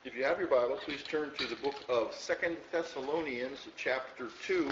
If you have your Bible, please turn to the book of 2 Thessalonians, chapter 2.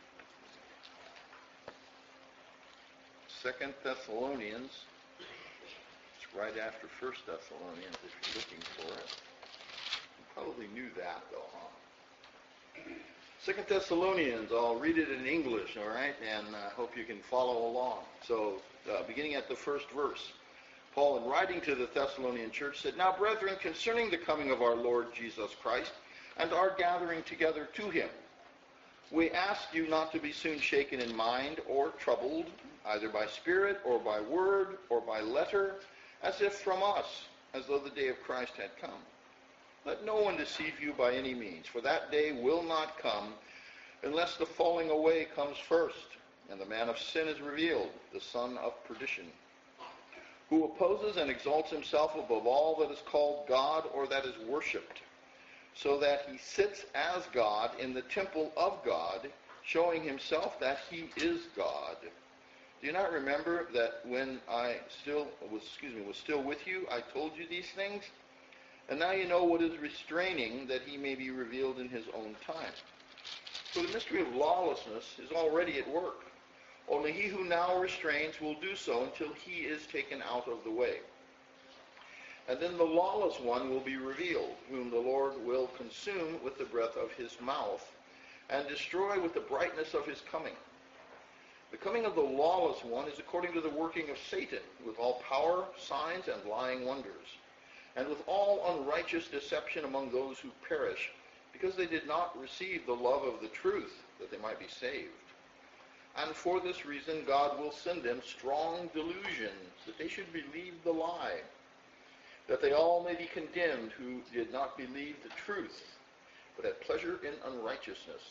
2 Thessalonians, it's right after 1 Thessalonians if you're looking for it. You probably knew that though, huh? 2 Thessalonians, I'll read it in English, all right, and I hope you can follow along. So, beginning at the first verse. Paul, in writing to the Thessalonian church, said, "Now, brethren, concerning the coming of our Lord Jesus Christ and our gathering together to him, we ask you not to be soon shaken in mind or troubled, either by spirit or by word or by letter, as if from us, as though the day of Christ had come. Let no one deceive you by any means, for that day will not come unless the falling away comes first, and the man of sin is revealed, the son of perdition, who opposes and exalts himself above all that is called God or that is worshipped, so that he sits as God in the temple of God, showing himself that he is God. Do you not remember that when I was still with you, I told you these things? And now you know what is restraining, that he may be revealed in his own time. For the mystery of lawlessness is already at work. Only he who now restrains will do so until he is taken out of the way. And then the lawless one will be revealed, whom the Lord will consume with the breath of his mouth and destroy with the brightness of his coming. The coming of the lawless one is according to the working of Satan, with all power, signs, and lying wonders, and with all unrighteous deception among those who perish, because they did not receive the love of the truth, that they might be saved. And for this reason God will send them strong delusions, that they should believe the lie, that they all may be condemned who did not believe the truth, but had pleasure in unrighteousness.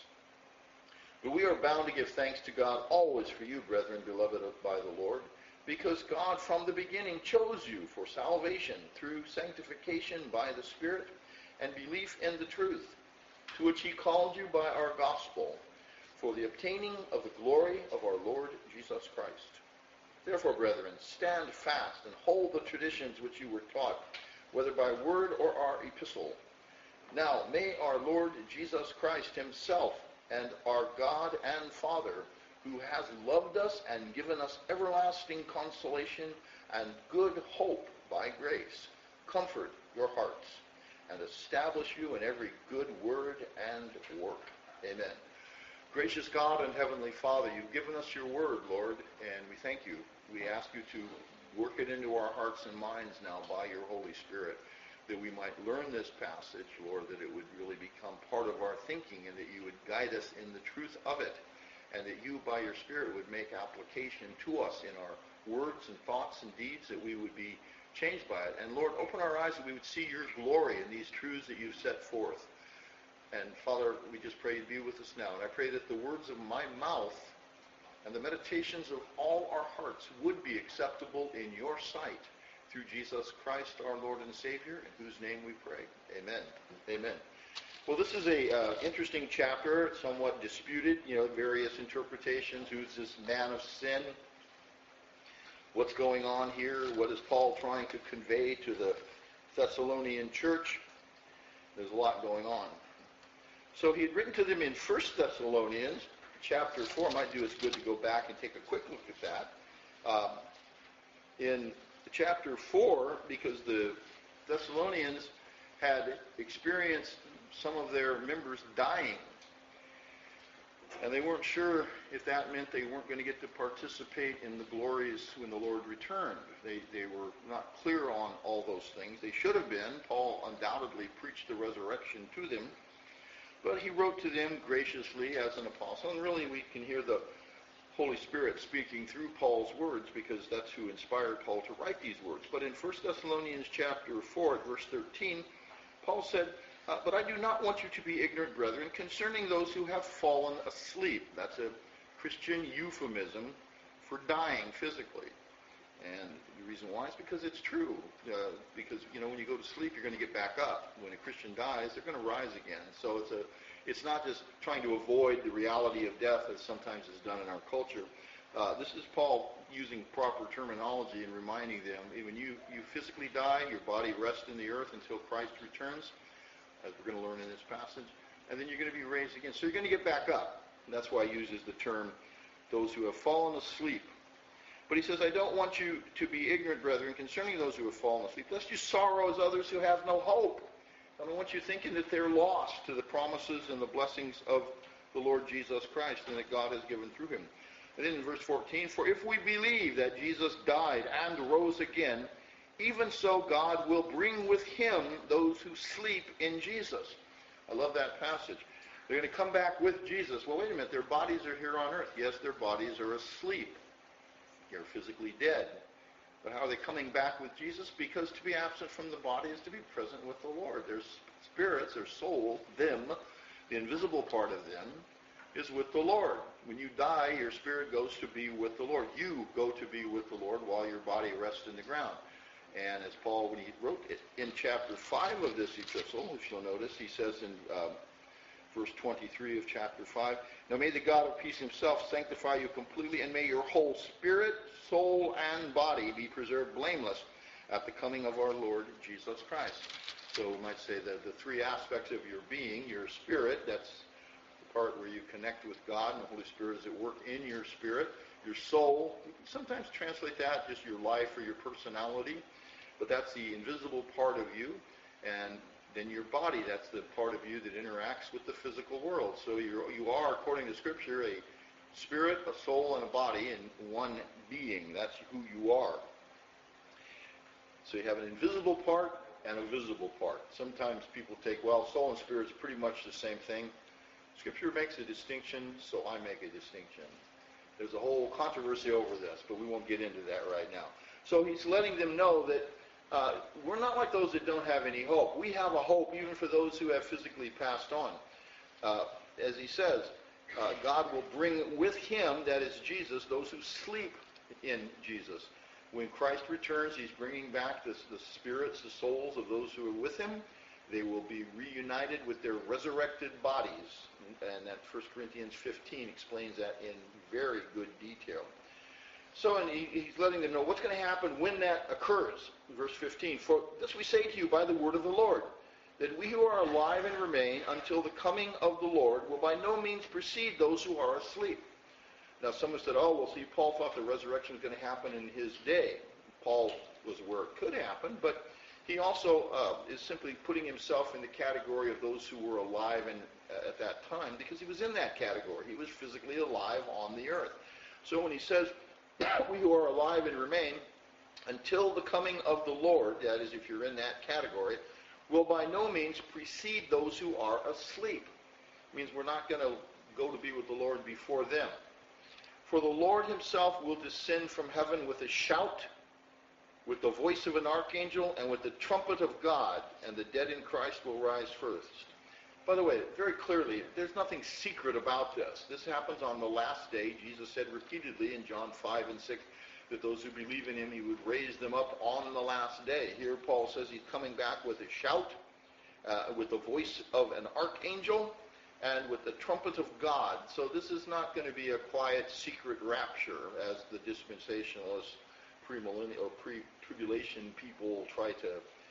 But we are bound to give thanks to God always for you, brethren, beloved by the Lord, because God from the beginning chose you for salvation through sanctification by the Spirit and belief in the truth, to which he called you by our gospel, for the obtaining of the glory of our Lord Jesus Christ. Therefore, brethren, stand fast and hold the traditions which you were taught, whether by word or our epistle. Now, may our Lord Jesus Christ himself and our God and Father, who has loved us and given us everlasting consolation and good hope by grace, comfort your hearts and establish you in every good word and work." Amen. Gracious God and Heavenly Father, you've given us your word, Lord, and we thank you. We ask you to work it into our hearts and minds now by your Holy Spirit, that we might learn this passage, Lord, that it would really become part of our thinking, and that you would guide us in the truth of it, and that you, by your Spirit, would make application to us in our words and thoughts and deeds, that we would be changed by it. And Lord, open our eyes that we would see your glory in these truths that you've set forth. And Father, we just pray you be with us now. And I pray that the words of my mouth and the meditations of all our hearts would be acceptable in your sight, through Jesus Christ, our Lord and Savior, in whose name we pray. Amen. Amen. Well, this is a interesting chapter, somewhat disputed, various interpretations. Who's this man of sin? What's going on here? What is Paul trying to convey to the Thessalonian church? There's a lot going on. So he had written to them in 1 Thessalonians, chapter 4. It might do us good to go back and take a quick look at that. In chapter 4, because the Thessalonians had experienced some of their members dying, and they weren't sure if that meant they weren't going to get to participate in the glories when the Lord returned. They were not clear on all those things. They should have been. Paul undoubtedly preached the resurrection to them. But he wrote to them graciously as an apostle, and really we can hear the Holy Spirit speaking through Paul's words, because that's who inspired Paul to write these words. But in 1 Thessalonians chapter 4, at verse 13, Paul said, "But I do not want you to be ignorant, brethren, concerning those who have fallen asleep." That's a Christian euphemism for dying physically. And the reason why is because it's true. Because, when you go to sleep, you're going to get back up. When a Christian dies, they're going to rise again. So it's not just trying to avoid the reality of death, as sometimes is done in our culture. This is Paul using proper terminology and reminding them, when you physically die, your body rests in the earth until Christ returns. as we're going to learn in this passage, and then you're going to be raised again. So you're going to get back up. And that's why he uses the term, those who have fallen asleep. But he says, I don't want you to be ignorant, brethren, concerning those who have fallen asleep, lest you sorrow as others who have no hope. I don't want you thinking that they're lost to the promises and the blessings of the Lord Jesus Christ and that God has given through him. And then in verse 14, for if we believe that Jesus died and rose again, even so God will bring with him those who sleep in Jesus. I love that passage. They're going to come back with Jesus. Well, wait a minute. Their bodies are here on earth. Yes, their bodies are asleep. They're physically dead. But how are they coming back with Jesus? Because to be absent from the body is to be present with the Lord. Their spirits, their soul, them, the invisible part of them, is with the Lord. When you die, your spirit goes to be with the Lord. You go to be with the Lord while your body rests in the ground. And as Paul, when he wrote it in chapter 5 of this epistle, which you'll notice, he says in verse 23 of chapter 5, now may the God of peace himself sanctify you completely, and may your whole spirit, soul, and body be preserved blameless at the coming of our Lord Jesus Christ. So we might say that the three aspects of your being, your spirit, that's the part where you connect with God, and the Holy Spirit is at work in your spirit. Your soul, you can sometimes translate that just your life or your personality, but that's the invisible part of you. And then your body, that's the part of you that interacts with the physical world. So you are, according to Scripture, a spirit, a soul, and a body in one being. That's who you are. So you have an invisible part and a visible part. Sometimes people take, well, soul and spirit is pretty much the same thing. Scripture makes a distinction, so I make a distinction. There's a whole controversy over this, but we won't get into that right now. So he's letting them know that we're not like those that don't have any hope. We have a hope even for those who have physically passed on. As he says, God will bring with him, that is Jesus, those who sleep in Jesus. When Christ returns, he's bringing back the spirits, the souls of those who are with him. They will be reunited with their resurrected bodies. And that 1 Corinthians 15 explains that in very good detail. So and he's letting them know what's going to happen when that occurs. Verse 15, for this we say to you by the word of the Lord, that we who are alive and remain until the coming of the Lord will by no means precede those who are asleep. Now someone said, oh, well, see, Paul thought the resurrection was going to happen in his day. Paul was where it could happen, but he also is simply putting himself in the category of those who were alive at that time, because he was in that category. He was physically alive on the earth. So when he says, we who are alive and remain until the coming of the Lord, that is, if you're in that category, will by no means precede those who are asleep. It means we're not going to go to be with the Lord before them. For the Lord himself will descend from heaven with a shout, with the voice of an archangel, and with the trumpet of God, and the dead in Christ will rise first. By the way, very clearly, there's nothing secret about this. This happens on the last day. Jesus said repeatedly in John 5 and 6 that those who believe in him, he would raise them up on the last day. Here Paul says he's coming back with a shout, with the voice of an archangel, and with the trumpet of God. So this is not going to be a quiet, secret rapture, as the dispensationalists, premillennial or pre-tribulation people try to,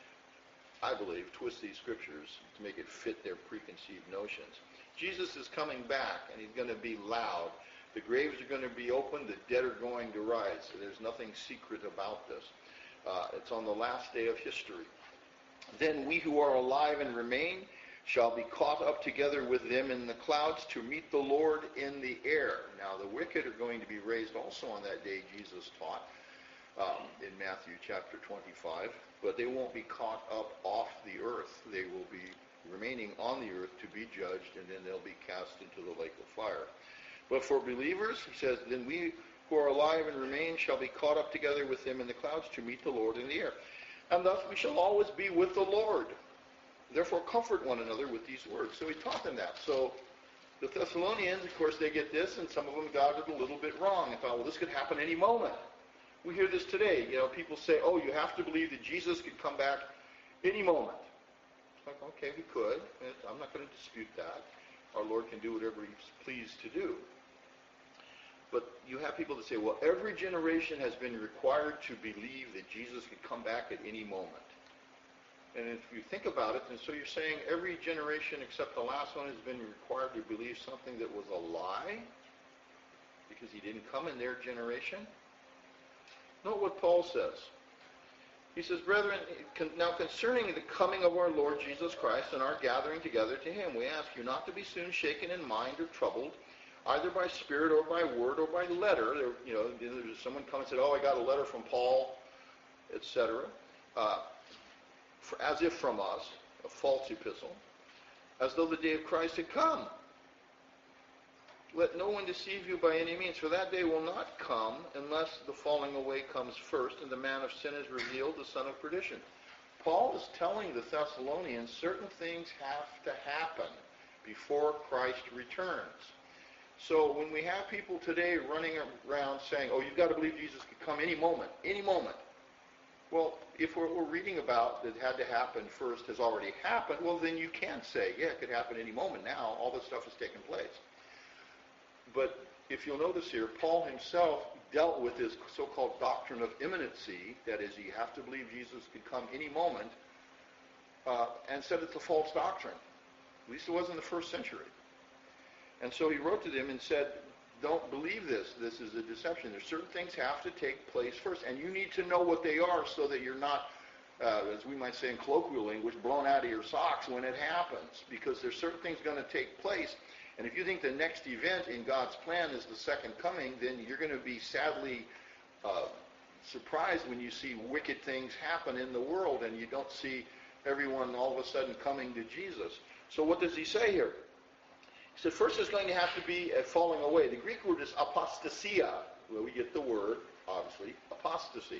I believe, twist these scriptures to make it fit their preconceived notions. Jesus is coming back, and he's going to be loud. The graves are going to be opened. The dead are going to rise. So there's nothing secret about this. It's on the last day of history. Then we who are alive and remain shall be caught up together with them in the clouds to meet the Lord in the air. Now the wicked are going to be raised also on that day, Jesus taught in Matthew chapter 25. But they won't be caught up off the earth. They will be remaining on the earth to be judged, and then they'll be cast into the lake of fire. But for believers, he says, then we who are alive and remain shall be caught up together with them in the clouds to meet the Lord in the air. And thus we shall always be with the Lord. Therefore comfort one another with these words. So he taught them that. So the Thessalonians, of course, they get this, and some of them got it a little bit wrong and thought, well, this could happen any moment. We hear this today. You know, people say, oh, you have to believe that Jesus could come back any moment. It's like, okay, he could. I'm not going to dispute that. Our Lord can do whatever he's pleased to do. But you have people that say, well, every generation has been required to believe that Jesus could come back at any moment. And if you think about it, and so you're saying every generation except the last one has been required to believe something that was a lie because he didn't come in their generation? Note what Paul says. He says, brethren, now concerning the coming of our Lord Jesus Christ and our gathering together to him, we ask you not to be soon shaken in mind or troubled, either by spirit or by word or by letter. There's someone come and said, oh, I got a letter from Paul, etc., as if from us, a false epistle, as though the day of Christ had come. Let no one deceive you by any means, for that day will not come unless the falling away comes first, and the man of sin is revealed, the son of perdition. Paul is telling the Thessalonians certain things have to happen before Christ returns. So when we have people today running around saying, oh, you've got to believe Jesus could come any moment, any moment. Well, if what we're reading about that had to happen first has already happened, well, then you can say, yeah, it could happen any moment now. All this stuff has taken place. But if you'll notice here, Paul himself dealt with this so-called doctrine of imminency, that is, you have to believe Jesus could come any moment, and said it's a false doctrine. At least it was in the first century. And so he wrote to them and said, don't believe this. This is a deception. There's certain things have to take place first, and you need to know what they are so that you're not, as we might say in colloquial language, blown out of your socks when it happens, because there's certain things going to take place. And if you think the next event in God's plan is the second coming, then you're going to be sadly surprised when you see wicked things happen in the world and you don't see everyone all of a sudden coming to Jesus. So what does he say here? He said, first there's going to have to be a falling away. The Greek word is apostasia, where we get the word, obviously, apostasy.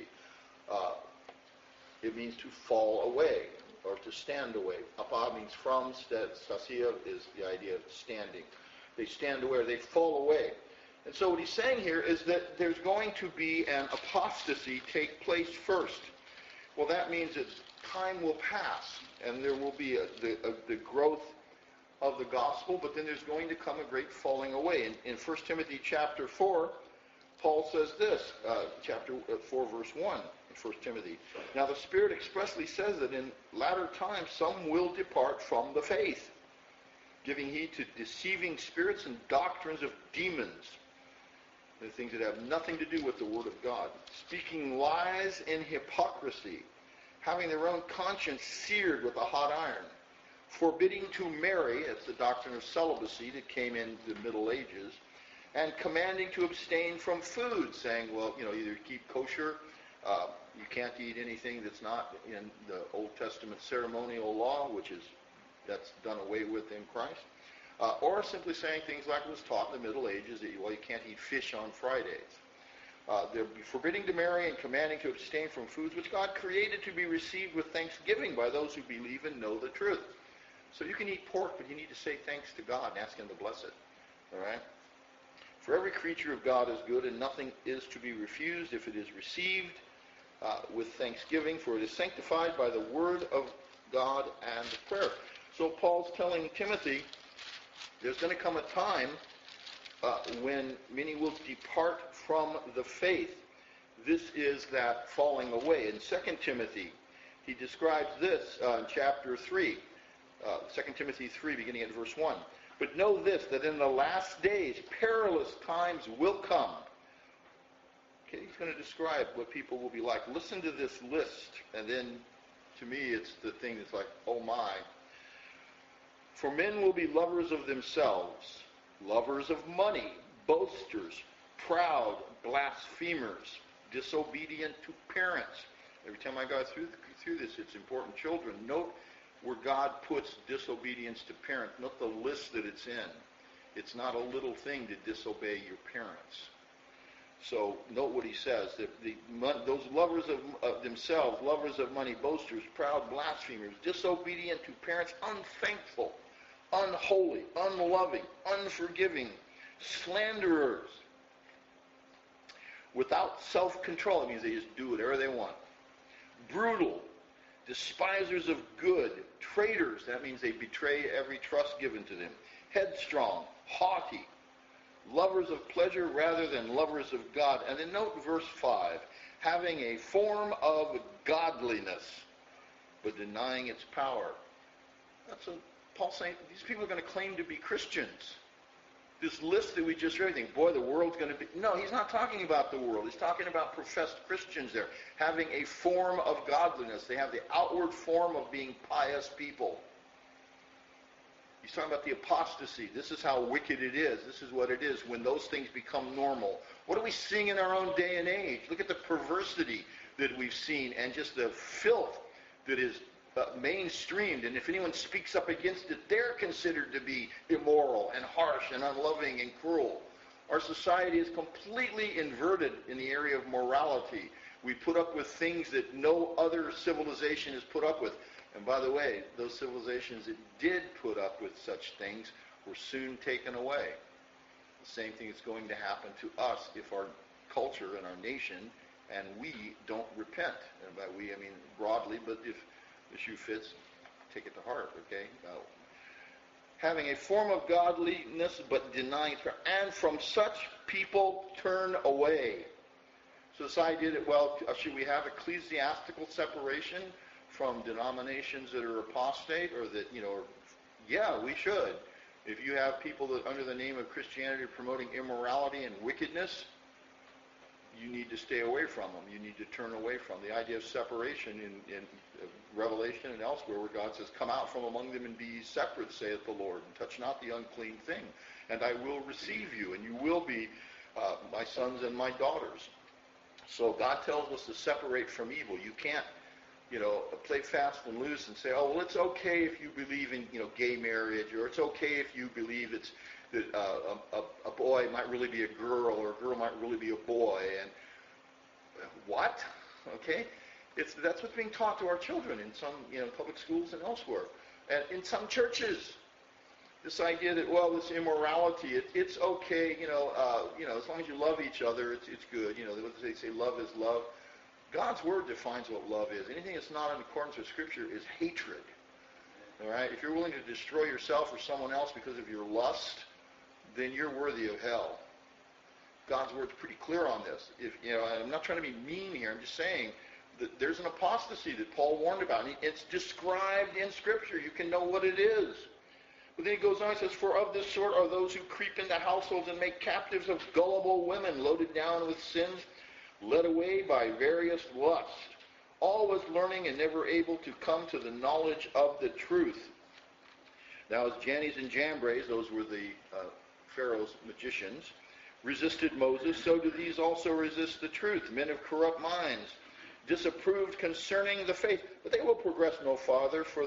It means to fall away or to stand away. Apa means from, stasia is the idea of standing. They stand away, or they fall away. And so what he's saying here is that there's going to be an apostasy take place first. Well, that means that time will pass, and there will be the growth of the gospel, but then there's going to come a great falling away. In 1 Timothy chapter 4, Paul says this, chapter 4, verse 1, in 1 Timothy. Now the Spirit expressly says that in latter times some will depart from the faith, giving heed to deceiving spirits and doctrines of demons, the things that have nothing to do with the Word of God, speaking lies in hypocrisy, having their own conscience seared with a hot iron, forbidding to marry, that's the doctrine of celibacy that came in the Middle Ages, and commanding to abstain from food, saying, well, either keep kosher, you can't eat anything that's not in the Old Testament ceremonial law, that's done away with in Christ, or simply saying things like was taught in the Middle Ages, that you can't eat fish on Fridays. They're forbidding to marry and commanding to abstain from foods which God created to be received with thanksgiving by those who believe and know the truth. So you can eat pork, but you need to say thanks to God and ask him to bless it. All right? For every creature of God is good, and nothing is to be refused if it is received with thanksgiving, for it is sanctified by the word of God and prayer. So Paul's telling Timothy, there's going to come a time when many will depart from the faith. This is that falling away. In 2 Timothy, he describes this in chapter 3. 2 Timothy 3, beginning at verse 1. But know this, that in the last days perilous times will come. Okay, he's going to describe what people will be like. Listen to this list, and then to me it's the thing that's like, oh my. For men will be lovers of themselves, lovers of money, boasters, proud, blasphemers, disobedient to parents. Every time I go through this, it's important. Children, note where God puts disobedience to parents. Note the list that it's in. It's not a little thing to disobey your parents. So note what he says. Those lovers of themselves, lovers of money, boasters, proud, blasphemers, disobedient to parents, unthankful, unholy, unloving, unforgiving, slanderers, without self-control. It means they just do whatever they want. Brutal, despisers of good, traitors. That means they betray every trust given to them. Headstrong, haughty, lovers of pleasure rather than lovers of God. And then note verse 5, having a form of godliness, but denying its power. That's what Paul's saying. These people are going to claim to be Christians. This list that we just read, think, boy, the world's going to be... No, he's not talking about the world. He's talking about professed Christians there, having a form of godliness. They have the outward form of being pious people. He's talking about the apostasy. This is how wicked it is. This is what it is when those things become normal. What are we seeing in our own day and age? Look at the perversity that we've seen and just the filth that is mainstreamed. And if anyone speaks up against it, they're considered to be immoral and harsh and unloving and cruel. Our society is completely inverted in the area of morality. We put up with things that no other civilization has put up with. And by the way, those civilizations that did put up with such things were soon taken away. The same thing is going to happen to us if our culture and our nation and we don't repent. And by we, I mean broadly, but if the shoe fits, take it to heart, okay? Having a form of godliness but denying it, and from such people turn away. So this idea that, well, should we have ecclesiastical separation from denominations that are apostate, or that, yeah, we should. If you have people that under the name of Christianity are promoting immorality and wickedness, you need to stay away from them. You need to turn away from the idea of separation in Revelation and elsewhere, where God says, come out from among them and be ye separate, saith the Lord, and touch not the unclean thing, and I will receive you, and you will be my sons and my daughters. So God tells us to separate from evil. You can't play fast and loose and say, oh, well, it's okay if you believe in, gay marriage, or it's okay if you believe it's that a boy might really be a girl, or a girl might really be a boy, and what? Okay? That's what's being taught to our children in some, public schools and elsewhere, and in some churches. This idea that, well, this immorality, it's okay, as long as you love each other, it's good. What they say, love is love. God's Word defines what love is. Anything that's not in accordance with Scripture is hatred. All right? If you're willing to destroy yourself or someone else because of your lust, then you're worthy of hell. God's Word's pretty clear on this. I'm not trying to be mean here. I'm just saying that there's an apostasy that Paul warned about. And it's described in Scripture. You can know what it is. But then he goes on and says, for of this sort are those who creep into households and make captives of gullible women, loaded down with sins, led away by various lusts, always learning and never able to come to the knowledge of the truth. Now, as Jannes and Jambres, those were the Pharaoh's magicians, resisted Moses, so do these also resist the truth. Men of corrupt minds, disapproved concerning the faith, but they will progress no further, for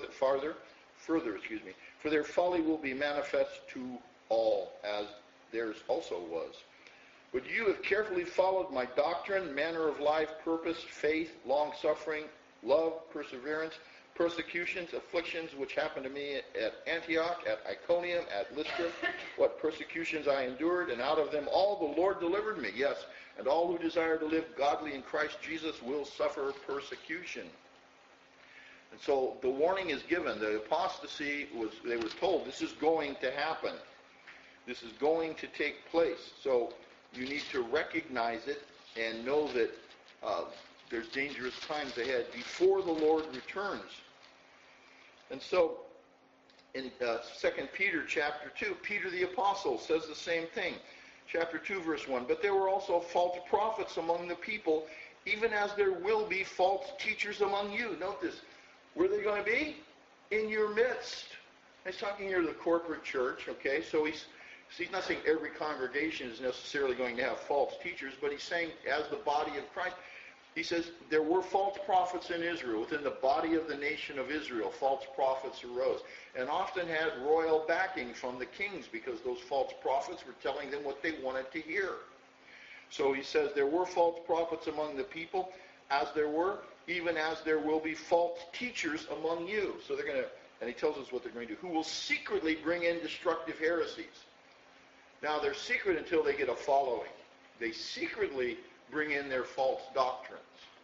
their folly will be manifest to all, as theirs also was. But you have carefully followed my doctrine, manner of life, purpose, faith, long-suffering, love, perseverance, persecutions, afflictions, which happened to me at Antioch, at Iconium, at Lystra, what persecutions I endured, and out of them all the Lord delivered me. Yes, and all who desire to live godly in Christ Jesus will suffer persecution. And so the warning is given. The apostasy they were told, this is going to happen. This is going to take place. So you need to recognize it and know that there's dangerous times ahead before the Lord returns. And so in 2 Peter chapter 2, Peter the apostle says the same thing. Chapter 2, verse 1, but there were also false prophets among the people, even as there will be false teachers among you. Note this. Where are they going to be? In your midst. He's talking here to the corporate church, okay? So he's not saying every congregation is necessarily going to have false teachers, but he's saying as the body of Christ, he says there were false prophets in Israel. Within the body of the nation of Israel, false prophets arose, and often had royal backing from the kings, because those false prophets were telling them what they wanted to hear. So he says there were false prophets among the people, as there were, even as there will be false teachers among you. So they're going to, and he tells us what they're going to do, who will secretly bring in destructive heresies. Now, they're secret until they get a following. They secretly bring in their false doctrines.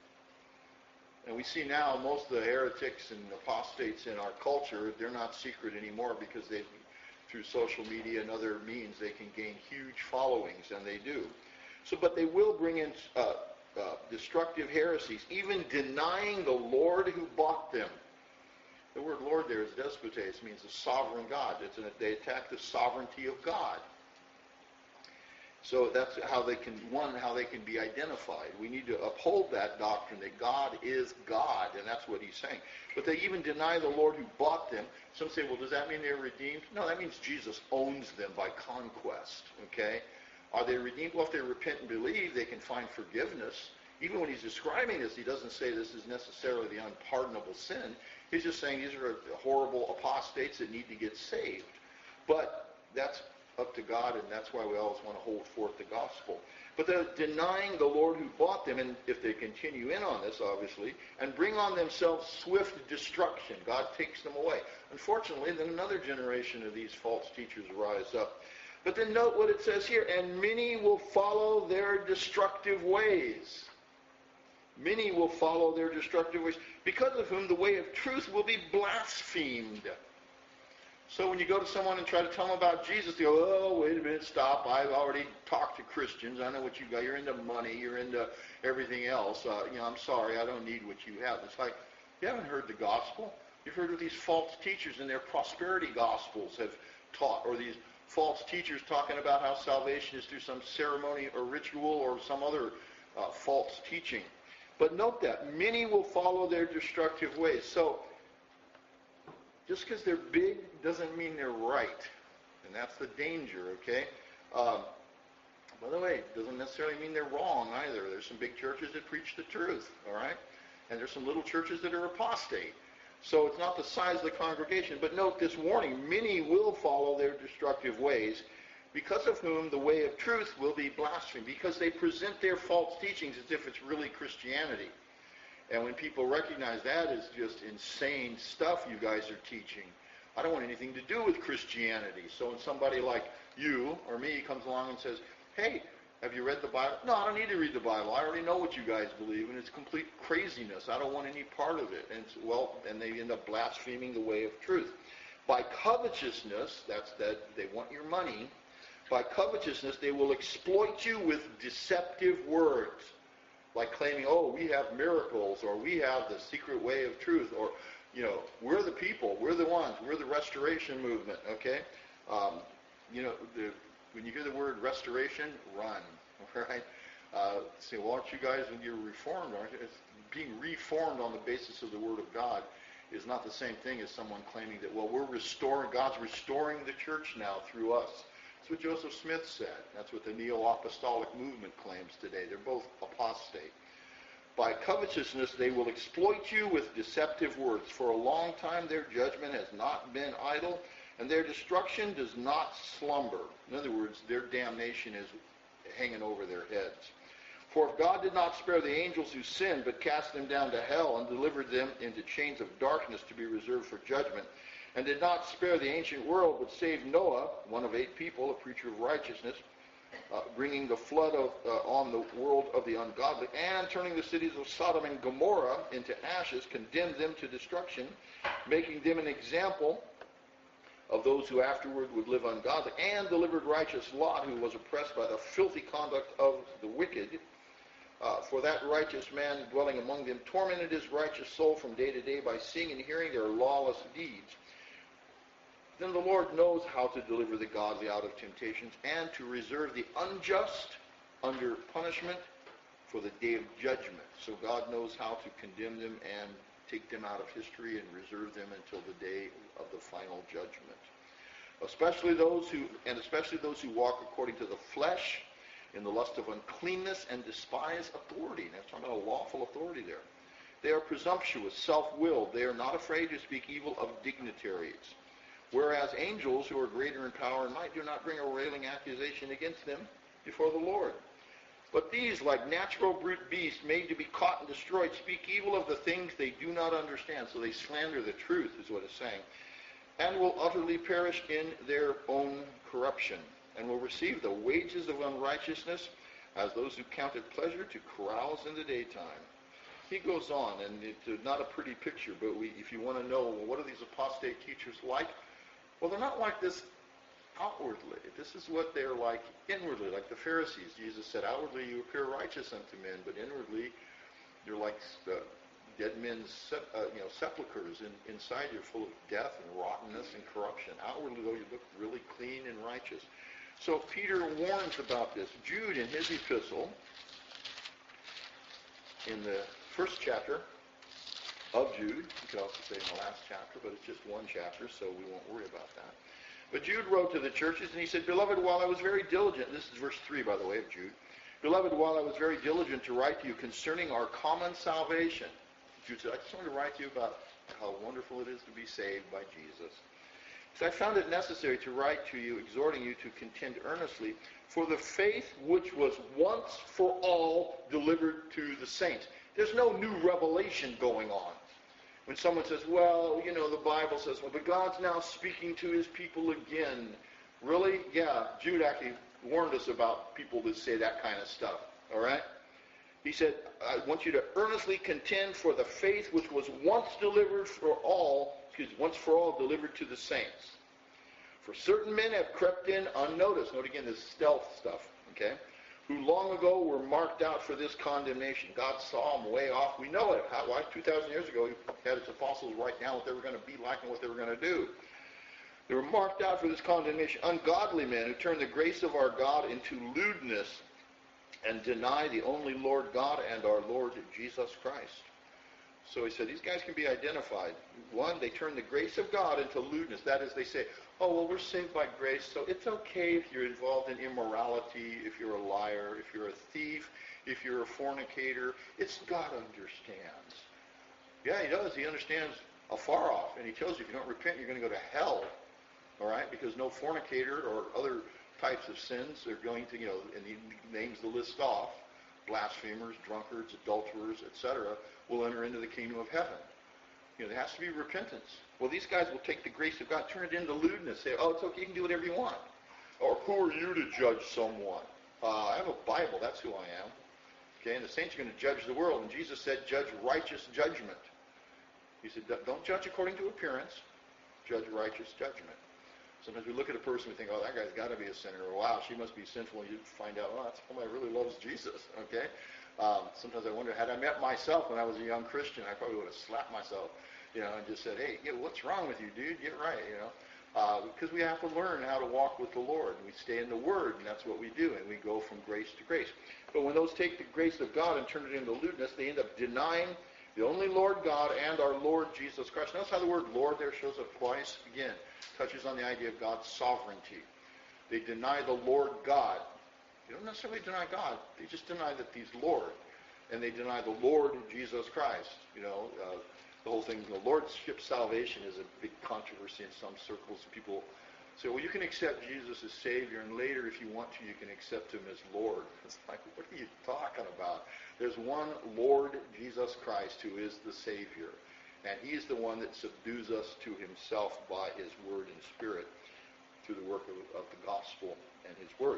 And we see now most of the heretics and apostates in our culture, they're not secret anymore, because they, through social media and other means, they can gain huge followings, and they do. So, but they will bring in destructive heresies, even denying the Lord who bought them. The word Lord there is despotes, means the sovereign God. They attack the sovereignty of God. So that's how they can be identified. We need to uphold that doctrine that God is God, and that's what he's saying. But they even deny the Lord who bought them. Some say, well, does that mean they're redeemed? No, that means Jesus owns them by conquest, okay? Are they redeemed? Well, if they repent and believe, they can find forgiveness. Even when he's describing this, he doesn't say this is necessarily the unpardonable sin. He's just saying these are horrible apostates that need to get saved. But that's up to God, and that's why we always want to hold forth the gospel. But they're denying the Lord who bought them, and if they continue in on this, obviously, and bring on themselves swift destruction, God takes them away. Unfortunately, then another generation of these false teachers rise up. But then note what it says here, and many will follow their destructive ways. Many will follow their destructive ways, because of whom the way of truth will be blasphemed. So when you go to someone and try to tell them about Jesus, they go, oh, wait a minute, stop. I've already talked to Christians. I know what you got. You're into money. You're into everything else. I'm sorry. I don't need what you have. It's like, you haven't heard the gospel. You've heard what these false teachers in their prosperity gospels have taught, or these false teachers talking about how salvation is through some ceremony or ritual or some other false teaching. But note that many will follow their destructive ways. So just because they're big doesn't mean they're right. And that's the danger, okay? By the way, it doesn't necessarily mean they're wrong either. There's some big churches that preach the truth, all right? And there's some little churches that are apostate. So it's not the size of the congregation. But note this warning, many will follow their destructive ways, because of whom the way of truth will be blasphemed, because they present their false teachings as if it's really Christianity. And when people recognize that as just insane stuff you guys are teaching, I don't want anything to do with Christianity. So when somebody like you or me comes along and says, hey, have you read the Bible? No, I don't need to read the Bible. I already know what you guys believe, and it's complete craziness. I don't want any part of it. And they end up blaspheming the way of truth. By covetousness, that's that they want your money. By covetousness, they will exploit you with deceptive words, like claiming, oh, we have miracles, or we have the secret way of truth, or, we're the people, we're the ones, we're the restoration movement, okay? When you hear the word restoration, run, right? Say, well, aren't you guys, when you're reformed, aren't you? It's being reformed on the basis of the Word of God is not the same thing as someone claiming that, well, God's restoring the church now through us. That's what Joseph Smith said. That's what the neo-apostolic movement claims today. They're both apostate. By covetousness, they will exploit you with deceptive words. For a long time, their judgment has not been idle, and their destruction does not slumber. In other words, their damnation is hanging over their heads. For if God did not spare the angels who sinned, but cast them down to hell and delivered them into chains of darkness to be reserved for judgment, and did not spare the ancient world, but saved Noah, one of 8 people, a preacher of righteousness, bringing the flood on the world of the ungodly, and turning the cities of Sodom and Gomorrah into ashes, condemned them to destruction, making them an example of those who afterward would live ungodly, and delivered righteous Lot, who was oppressed by the filthy conduct of the wicked. For that righteous man dwelling among them tormented his righteous soul from day to day by seeing and hearing their lawless deeds. Then the Lord knows how to deliver the godly out of temptations and to reserve the unjust under punishment for the day of judgment. So God knows how to condemn them and take them out of history and reserve them until the day of the final judgment. Especially those who walk according to the flesh in the lust of uncleanness and despise authority. That's talking about a lawful authority there. They are presumptuous, self-willed. They are not afraid to speak evil of dignitaries. Whereas angels who are greater in power and might do not bring a railing accusation against them before the Lord. But these, like natural brute beasts made to be caught and destroyed, speak evil of the things they do not understand. So they slander the truth, is what it's saying. And will utterly perish in their own corruption, and will receive the wages of unrighteousness as those who count it pleasure to carouse in the daytime. He goes on, and it's not a pretty picture, but if you want to know, well, what are these apostate teachers like? Well, they're not like this outwardly. This is what they're like inwardly, like the Pharisees. Jesus said, outwardly you appear righteous unto men, but inwardly you're like dead men's sepulchers inside you're full of death and rottenness and corruption. Outwardly, though, you look really clean and righteous. So Peter warns about this. Jude, in his epistle, in the first chapter of Jude, you could also say in the last chapter, but it's just one chapter, so we won't worry about that. But Jude wrote to the churches, and he said, Beloved, while I was very diligent, this is verse 3, by the way, of Jude. Beloved, while I was very diligent to write to you concerning our common salvation, Jude said, I just wanted to write to you about how wonderful it is to be saved by Jesus. So I found it necessary to write to you, exhorting you to contend earnestly for the faith which was once for all delivered to the saints. There's no new revelation going on. When someone says, well, the Bible says, well, but God's now speaking to his people again. Really? Yeah, Jude actually warned us about people that say that kind of stuff. All right? He said, I want you to earnestly contend for the faith which was once for all delivered to the saints. For certain men have crept in unnoticed. Note again this stealth stuff, okay? Who long ago were marked out for this condemnation. God saw them way off. We know it. Why? 2,000 years ago, he had his apostles write down what they were going to be like and what they were going to do. They were marked out for this condemnation. Ungodly men who turn the grace of our God into lewdness and deny the only Lord God and our Lord Jesus Christ. So he said, these guys can be identified. One, they turn the grace of God into lewdness. That is, they say, oh, well, we're saved by grace, so it's okay if you're involved in immorality, if you're a liar, if you're a thief, if you're a fornicator. It's God understands. Yeah, he does. He understands afar off. And he tells you if you don't repent, you're going to go to hell. All right? Because no fornicator or other types of sins are going to, and he names the list off, blasphemers, drunkards, adulterers, etc., will enter into the kingdom of heaven. There has to be repentance. Well, these guys will take the grace of God, turn it into lewdness, say, oh, it's okay, you can do whatever you want. Or who are you to judge someone? I have a Bible, that's who I am. Okay, and the saints are going to judge the world. And Jesus said, judge righteous judgment. He said, don't judge according to appearance, judge righteous judgment. Sometimes we look at a person and we think, oh, that guy's got to be a sinner. Or, wow, she must be sinful. And you find out, oh, that's somebody that really loves Jesus. Okay? Sometimes I wonder, had I met myself when I was a young Christian, I probably would have slapped myself, and just said, hey, what's wrong with you, dude? Get right, because we have to learn how to walk with the Lord. We stay in the Word, and that's what we do, and we go from grace to grace. But when those take the grace of God and turn it into lewdness, they end up denying the only Lord God and our Lord Jesus Christ. Notice how the word Lord there shows up twice. Again, touches on the idea of God's sovereignty. They deny the Lord God. They don't necessarily deny God. They just deny that he's Lord. And they deny the Lord Jesus Christ. The whole thing, the Lordship salvation is a big controversy in some circles. People say, well, you can accept Jesus as Savior, and later, if you want to, you can accept him as Lord. It's like, what are you talking about? There's one Lord Jesus Christ who is the Savior. And he's the one that subdues us to himself by his word and spirit through the work of the gospel and his word.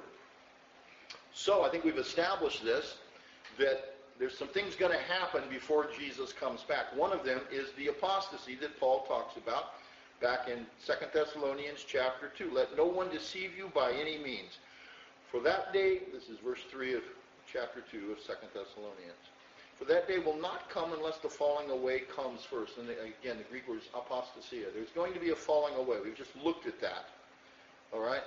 So I think we've established this, that there's some things going to happen before Jesus comes back. One of them is the apostasy that Paul talks about back in 2 Thessalonians chapter 2. Let no one deceive you by any means. For that day, this is verse 3 of chapter 2 of 2 Thessalonians. For that day will not come unless the falling away comes first. And again, the Greek word is apostasia. There's going to be a falling away. We've just looked at that. All right?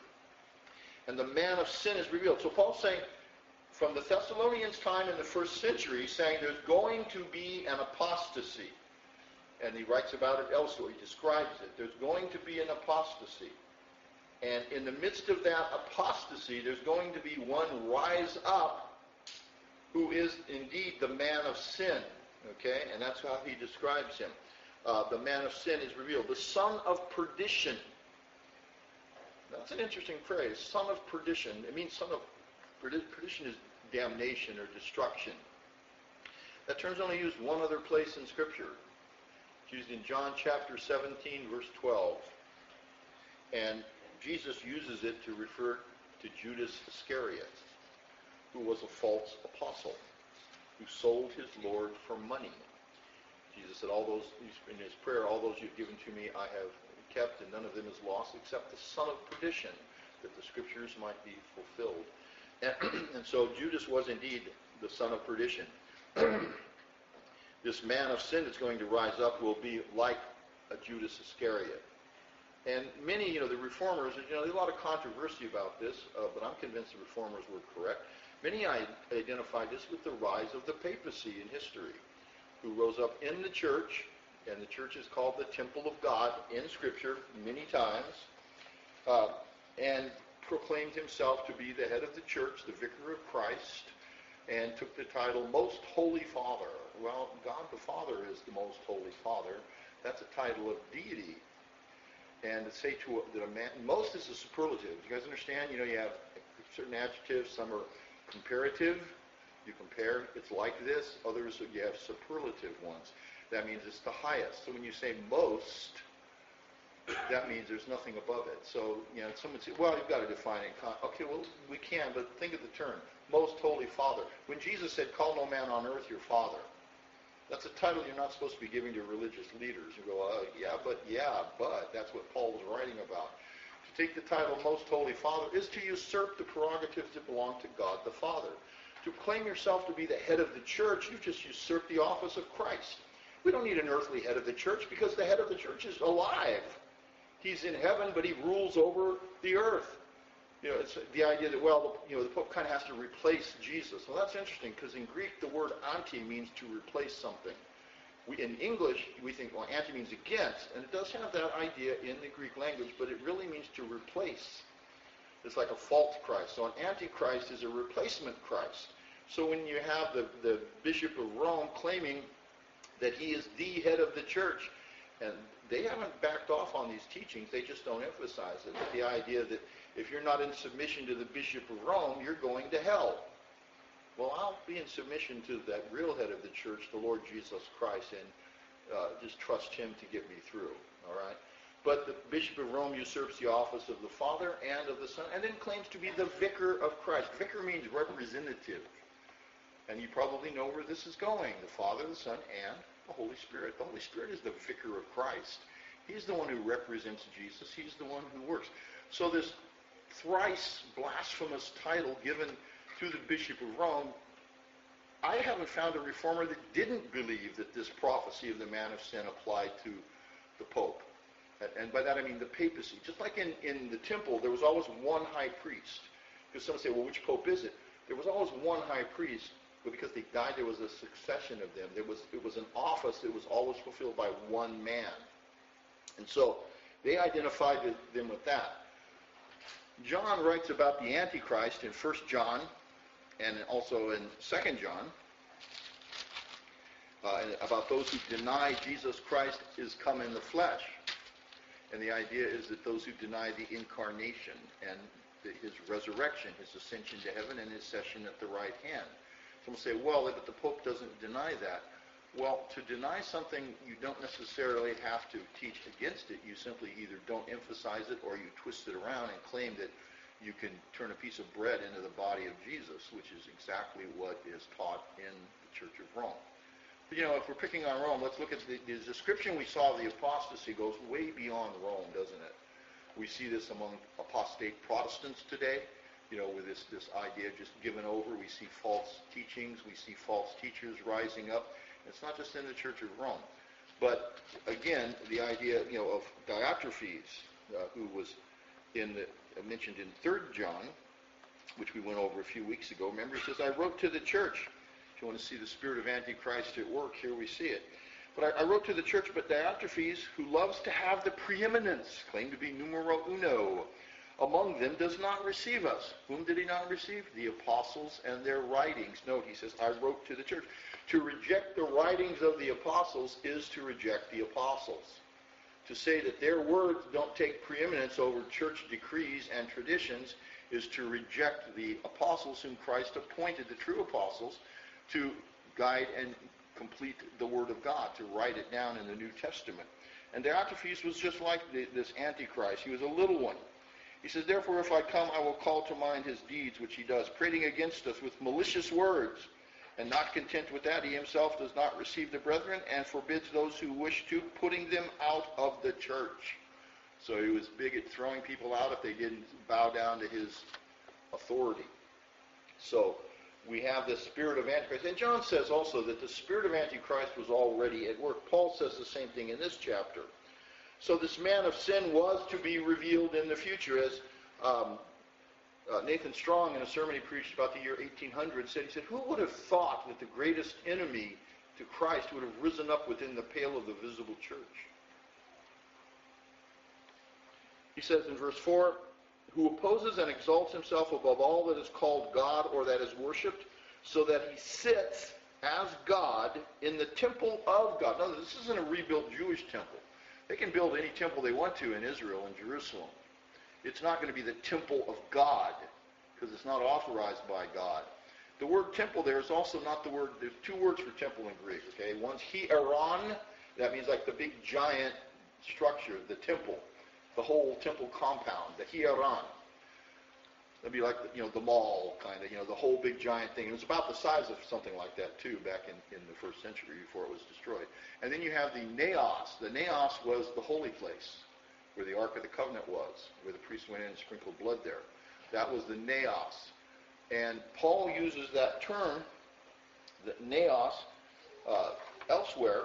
And the man of sin is revealed. So Paul's saying, from the Thessalonians' time in the first century, saying there's going to be an apostasy. And he writes about it elsewhere. He describes it. There's going to be an apostasy. And in the midst of that apostasy, there's going to be one rise up who is indeed the man of sin. Okay? And that's how he describes him. The man of sin is revealed. The son of perdition. That's an interesting phrase. Son of perdition. It means son of perdition is damnation or destruction. That term's only used one other place in Scripture. It's used in John chapter 17, verse 12. And Jesus uses it to refer to Judas Iscariot, who was a false apostle, who sold his Lord for money. Jesus said, in his prayer, all those you've given to me I have kept, and none of them is lost except the son of perdition, that the Scriptures might be fulfilled. And so Judas was indeed the son of perdition. this man of sin that's going to rise up will be like a Judas Iscariot. And many, the reformers, there's a lot of controversy about this, but I'm convinced the reformers were correct. Many identified this with the rise of the papacy in history, who rose up in the church, and the church is called the temple of God in Scripture many times, and proclaimed himself to be the head of the church, the vicar of Christ, and took the title Most Holy Father. Well, God the Father is the Most Holy Father. That's a title of deity. And to say that a man, most is a superlative. You guys understand? You have certain adjectives. Some are comparative. You compare, it's like this. Others, you have superlative ones. That means it's the highest. So when you say most, that means there's nothing above it. So, someone would say, well, you've got to define it. Okay, well, we can, but think of the term, Most Holy Father. When Jesus said, call no man on earth your Father, that's a title you're not supposed to be giving to religious leaders. You go, yeah, but. That's what Paul was writing about. To take the title Most Holy Father is to usurp the prerogatives that belong to God the Father. To claim yourself to be the head of the church, you just usurp the office of Christ. We don't need an earthly head of the church because the head of the church is alive. He's in heaven, but he rules over the earth. It's the idea that, the Pope kind of has to replace Jesus. Well, that's interesting because in Greek, the word anti means to replace something. In English, we think, anti means against, and it does have that idea in the Greek language, but it really means to replace. It's like a false Christ. So an antichrist is a replacement Christ. So when you have the Bishop of Rome claiming that he is the head of the church, and they haven't backed off on these teachings, they just don't emphasize it. The idea that if you're not in submission to the Bishop of Rome, you're going to hell. Well, I'll be in submission to that real head of the church, the Lord Jesus Christ, and just trust him to get me through, all right? But the Bishop of Rome usurps the office of the Father and of the Son, and then claims to be the vicar of Christ. Vicar means representative. And you probably know where this is going. The Father, the Son, and the Holy Spirit. The Holy Spirit is the vicar of Christ. He's the one who represents Jesus. He's the one who works. So this thrice blasphemous title given to the Bishop of Rome, I haven't found a reformer that didn't believe that this prophecy of the man of sin applied to the Pope. And by that I mean the papacy. Just like in the temple, there was always one high priest. Because some say, well, which Pope is it? There was always one high priest, but because they died, there was a succession of them. It was an office that was always fulfilled by one man. And so they identified them with that. John writes about the Antichrist in 1 John and also in 2 John, and about those who deny Jesus Christ is come in the flesh. And the idea is that those who deny the incarnation and his resurrection, his ascension to heaven, and his session at the right hand. Some will say, well, but the Pope doesn't deny that. Well, to deny something, you don't necessarily have to teach against it. You simply either don't emphasize it or you twist it around and claim that you can turn a piece of bread into the body of Jesus, which is exactly what is taught in the Church of Rome. But, if we're picking on Rome, let's look at the description we saw of the apostasy goes way beyond Rome, doesn't it? We see this among apostate Protestants today, with this idea just given over. We see false teachings. We see false teachers rising up. It's not just in the Church of Rome. But, again, the idea, of Diotrephes, who was mentioned in 3 John, which we went over a few weeks ago. Remember, he says, I wrote to the church. If you want to see the spirit of Antichrist at work, here we see it. But I wrote to the church, but Diotrephes, who loves to have the preeminence, claimed to be numero uno, among them does not receive us. Whom did he not receive? The apostles and their writings. Note, he says, I wrote to the church. To reject the writings of the apostles is to reject the apostles. To say that their words don't take preeminence over church decrees and traditions is to reject the apostles whom Christ appointed, the true apostles, to guide and complete the Word of God, to write it down in the New Testament. And Diotrephes was just like this Antichrist. He was a little one. He says, therefore, if I come, I will call to mind his deeds, which he does, prating against us with malicious words. And not content with that, he himself does not receive the brethren and forbids those who wish to, putting them out of the church. So he was big at throwing people out if they didn't bow down to his authority. So we have the spirit of Antichrist. And John says also that the spirit of Antichrist was already at work. Paul says the same thing in this chapter. So this man of sin was to be revealed in the future. As Nathan Strong, in a sermon he preached about the year 1800, said, who would have thought that the greatest enemy to Christ would have risen up within the pale of the visible church? He says in verse 4, who opposes and exalts himself above all that is called God or that is worshipped, so that he sits as God in the temple of God. Now, this isn't a rebuilt Jewish temple. They can build any temple they want to in Israel and Jerusalem. It's not going to be the temple of God, because it's not authorized by God. The word temple there is also not the word, there's two words for temple in Greek, okay? One's hieron, that means like the big giant structure, the temple, the whole temple compound, the hieron. That'd be like, the mall kind of, the whole big giant thing. It was about the size of something like that too back in the first century before it was destroyed. And then you have the naos. The naos was the holy place where the Ark of the Covenant was, where the priest went in and sprinkled blood there. That was the naos. And Paul uses that term, the naos, elsewhere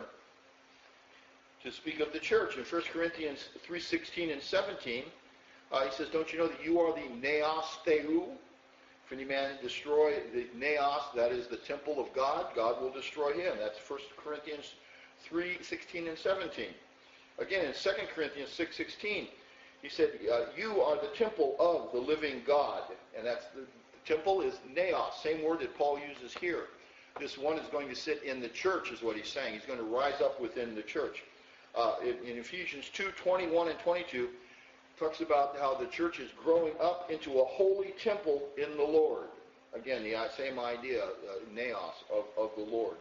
to speak of the church. In 1 Corinthians 3:16 and 17, he says, don't you know that you are the naos theou? If any man destroy the naos, that is the temple of God, God will destroy him. That's 1 Corinthians 3:16 and 17. Again, in 2 Corinthians 6:16, he said, you are the temple of the living God. And that's the temple is naos, same word that Paul uses here. This one is going to sit in the church, is what he's saying. He's going to rise up within the church. In Ephesians 2:21 and 22, talks about how the church is growing up into a holy temple in the Lord. Again, the same idea, naos, of the Lord.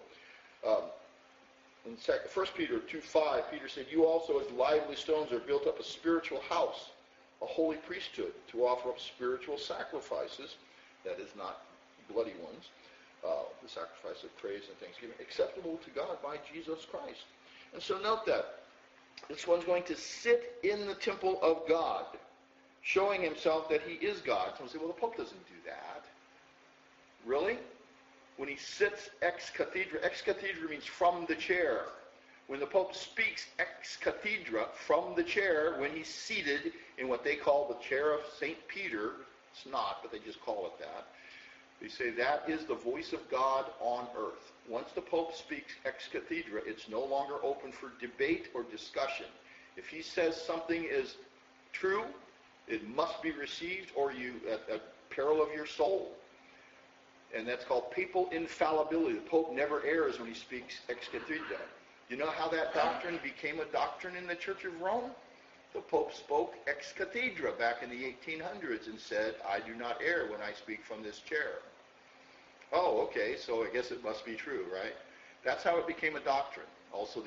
In 1 Peter 2:5, Peter said, you also as lively stones are built up a spiritual house, a holy priesthood, to offer up spiritual sacrifices, that is not bloody ones, the sacrifice of praise and thanksgiving, acceptable to God by Jesus Christ. And so note that. This one's going to sit in the temple of God, showing himself that he is God. Someone say, well, the Pope doesn't do that. Really? When he sits ex cathedra means from the chair. When the Pope speaks ex cathedra, from the chair, when he's seated in what they call the chair of St. Peter, it's not, but they just call it that. They say that is the voice of God on earth. Once the Pope speaks ex cathedra, it's no longer open for debate or discussion. If he says something is true, it must be received, or you at peril of your soul. And that's called papal infallibility. The Pope never errs when he speaks ex cathedra. You know how that doctrine became a doctrine in the Church of Rome? The Pope spoke ex cathedra back in the 1800s and said, I do not err when I speak from this chair. Oh, okay, so I guess it must be true, right? That's how it became a doctrine. Also,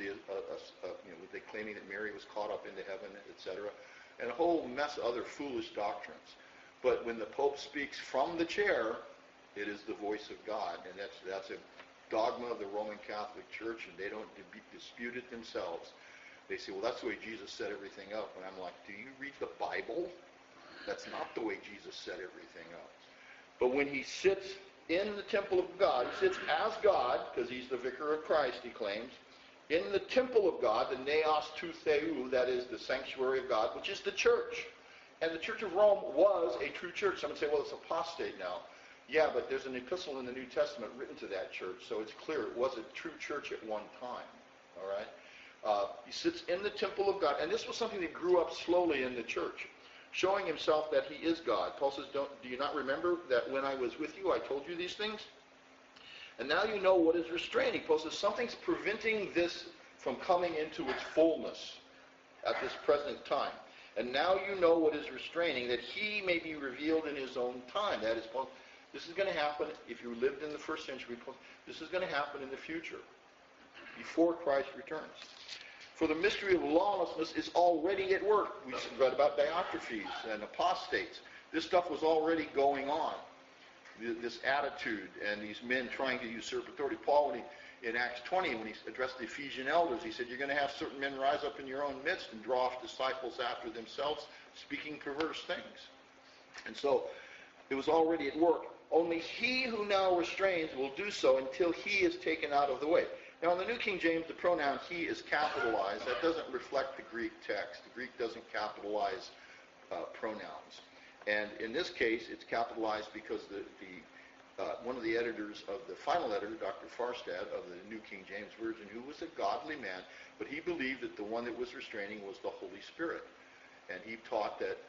they claiming that Mary was caught up into heaven, etc., and a whole mess of other foolish doctrines. But when the Pope speaks from the chair, it is the voice of God, and that's a dogma of the Roman Catholic Church, and they don't dispute it themselves. They say, well, that's the way Jesus set everything up. And I'm like, do you read the Bible? That's not the way Jesus set everything up. But when he sits in the temple of God, he sits as God, because he's the vicar of Christ, he claims, in the temple of God, the naos tou theou, that is the sanctuary of God, which is the church. And the Church of Rome was a true church. Some would say, well, it's apostate now. Yeah, but there's an epistle in the New Testament written to that church, so it's clear it was a true church at one time. All right? He sits in the temple of God. And this was something that grew up slowly in the church, showing himself that he is God. Paul says, do you not remember that when I was with you, I told you these things? And now you know what is restraining. Paul says, something's preventing this from coming into its fullness at this present time. And now you know what is restraining, that he may be revealed in his own time. That is, Paul, this is going to happen if you lived in the first century. Paul, this is going to happen in the future, before Christ returns. For the mystery of lawlessness is already at work. We read about Diotrephes and apostates. This stuff was already going on. This attitude and these men trying to usurp authority. Paul, in Acts 20, when he addressed the Ephesian elders, he said, you're going to have certain men rise up in your own midst and draw off disciples after themselves, speaking perverse things. And so it was already at work. Only he who now restrains will do so until he is taken out of the way. Now, in the New King James, the pronoun he is capitalized. That doesn't reflect the Greek text. The Greek doesn't capitalize pronouns. And in this case, it's capitalized because one of the editors of the final editor, Dr. Farstad of the New King James Version, who was a godly man, but he believed that the one that was restraining was the Holy Spirit. And he taught that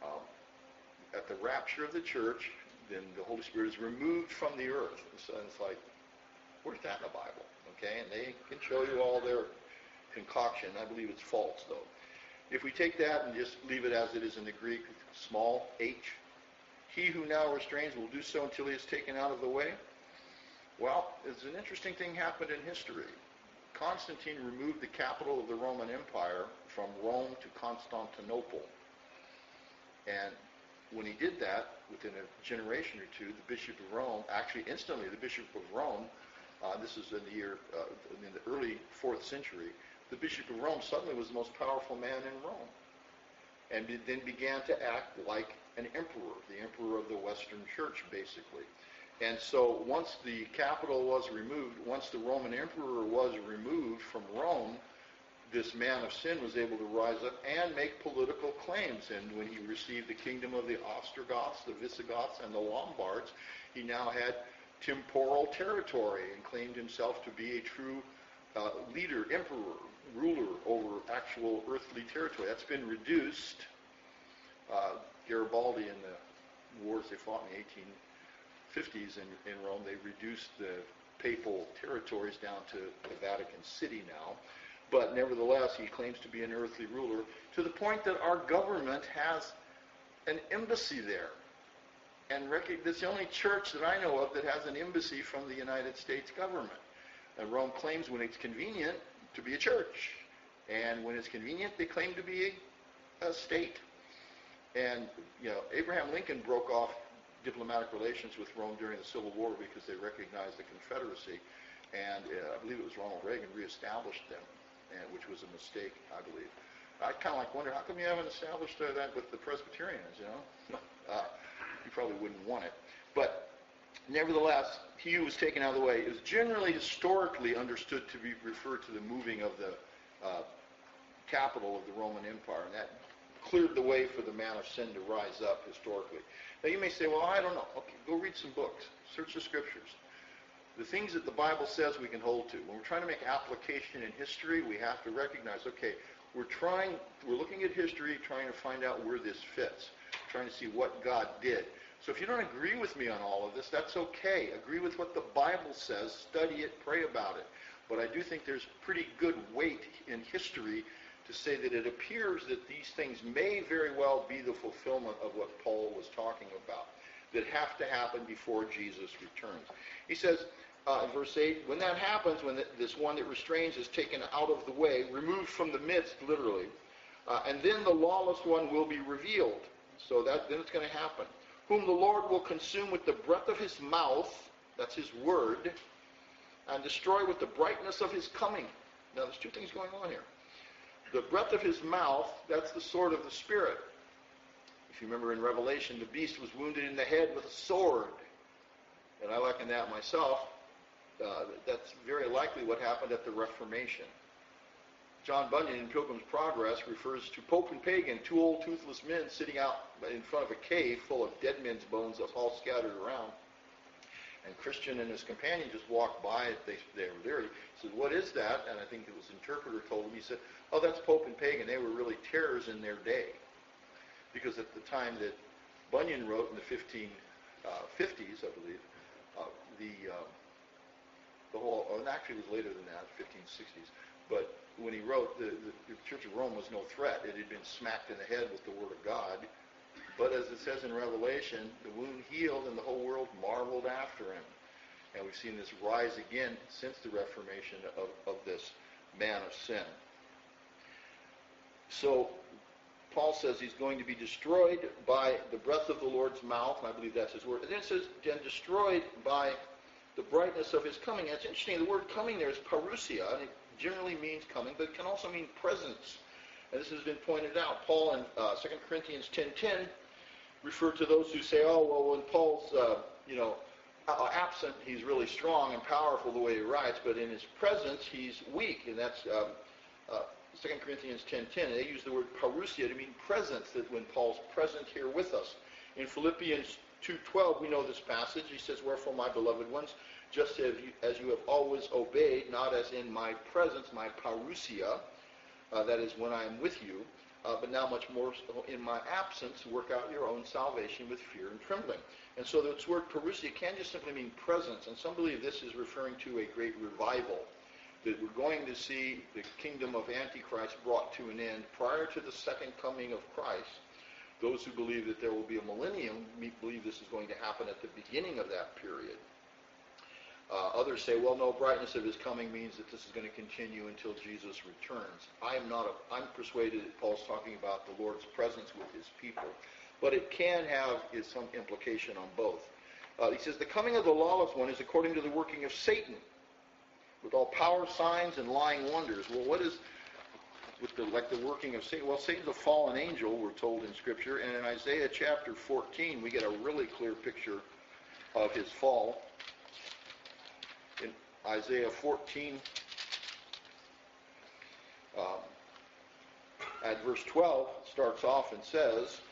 at the rapture of the church, then the Holy Spirit is removed from the earth. So it's like, where's that in the Bible? Okay, and they can show you all their concoction. I believe it's false, though. If we take that and just leave it as it is in the Greek, small h, he who now restrains will do so until he is taken out of the way. Well, it's an interesting thing happened in history. Constantine removed the capital of the Roman Empire from Rome to Constantinople. And when he did that, within a generation or two, the Bishop of Rome, actually instantly the Bishop of Rome, this is in the early 4th century, the Bishop of Rome suddenly was the most powerful man in Rome. And then began to act like an emperor, the emperor of the Western Church, basically. And so once the capital was removed, once the Roman emperor was removed from Rome, this man of sin was able to rise up and make political claims. And when he received the kingdom of the Ostrogoths, the Visigoths, and the Lombards, he now had temporal territory and claimed himself to be a true leader, emperor, ruler over actual earthly territory. That's been reduced. Garibaldi in the wars they fought in the 1850s in Rome, they reduced the papal territories down to the Vatican City now. But nevertheless, he claims to be an earthly ruler to the point that our government has an embassy there. And it's the only church that I know of that has an embassy from the United States government. And Rome claims when it's convenient to be a church. And when it's convenient, they claim to be a state. And, Abraham Lincoln broke off diplomatic relations with Rome during the Civil War because they recognized the Confederacy. And I believe it was Ronald Reagan reestablished them, which was a mistake, I believe. I kind of wonder, how come you haven't established that with the Presbyterians, You probably wouldn't want it. But nevertheless, he who was taken out of the way is generally historically understood to be referred to the moving of the capital of the Roman Empire. And that cleared the way for the man of sin to rise up historically. Now you may say, well, I don't know. Okay, go read some books. Search the scriptures. The things that the Bible says we can hold to. When we're trying to make application in history, we have to recognize, okay, we're looking at history, trying to find out where this fits, trying to see what God did. So if you don't agree with me on all of this, that's okay. Agree with what the Bible says, study it, pray about it. But I do think there's pretty good weight in history to say that it appears that these things may very well be the fulfillment of what Paul was talking about, that have to happen before Jesus returns. He says in verse 8, when that happens, when this one that restrains is taken out of the way, removed from the midst, literally, and then the lawless one will be revealed. So then it's going to happen. Whom the Lord will consume with the breath of his mouth, that's his word, and destroy with the brightness of his coming. Now there's two things going on here. The breath of his mouth, that's the sword of the Spirit. If you remember in Revelation, the beast was wounded in the head with a sword. And I liken that myself. That's very likely what happened at the Reformation. John Bunyan in Pilgrim's Progress refers to Pope and Pagan, two old toothless men sitting out in front of a cave full of dead men's bones that's all scattered around. And Christian and his companion just walked by. They were there. He said, what is that? And I think it was the interpreter told him. He said, oh, that's Pope and Pagan. They were really terrors in their day. Because at the time that Bunyan wrote in the 1550s, I believe, the whole, and actually it was later than that, 1560s, but when he wrote, the Church of Rome was no threat. It had been smacked in the head with the Word of God. But as it says in Revelation, the wound healed and the whole world marveled after him. And we've seen this rise again since the Reformation of this man of sin. So Paul says he's going to be destroyed by the breath of the Lord's mouth, and I believe that's his word. And then it says, and destroyed by the brightness of his coming. And it's interesting, the word coming there is parousia, and it generally means coming, but it can also mean presence. And this has been pointed out. Paul in 2 Corinthians 10:10 referred to those who say, oh, well, when Paul's absent, he's really strong and powerful the way he writes, but in his presence, he's weak. And that's 2 Corinthians 10:10. They use the word parousia to mean presence, that when Paul's present here with us. In Philippians 2:12, we know this passage. He says, "Wherefore, my beloved ones, just as you have always obeyed, not as in my presence, my parousia, that is when I am with you, but now much more in my absence, work out your own salvation with fear and trembling." And so this word parousia can just simply mean presence, and some believe this is referring to a great revival, that we're going to see the kingdom of Antichrist brought to an end prior to the second coming of Christ. Those who believe that there will be a millennium believe this is going to happen at the beginning of that period. Others say, well, no, brightness of his coming means that this is going to continue until Jesus returns. I'm persuaded that Paul's talking about the Lord's presence with his people. But it can have some implication on both. He says, the coming of the lawless one is according to the working of Satan, with all power, signs, and lying wonders. Well, what is with the working of Satan? Well, Satan's a fallen angel, we're told in Scripture. And in Isaiah chapter 14, we get a really clear picture of his fall. In Isaiah 14, at verse 12, starts off and says,